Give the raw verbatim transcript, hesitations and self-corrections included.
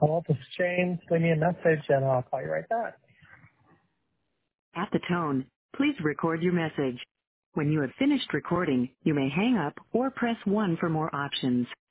Hello, this is James. Leave me a message and I'll call you right back. At the tone, please record your message. When you have finished recording, you may hang up or press one for more options.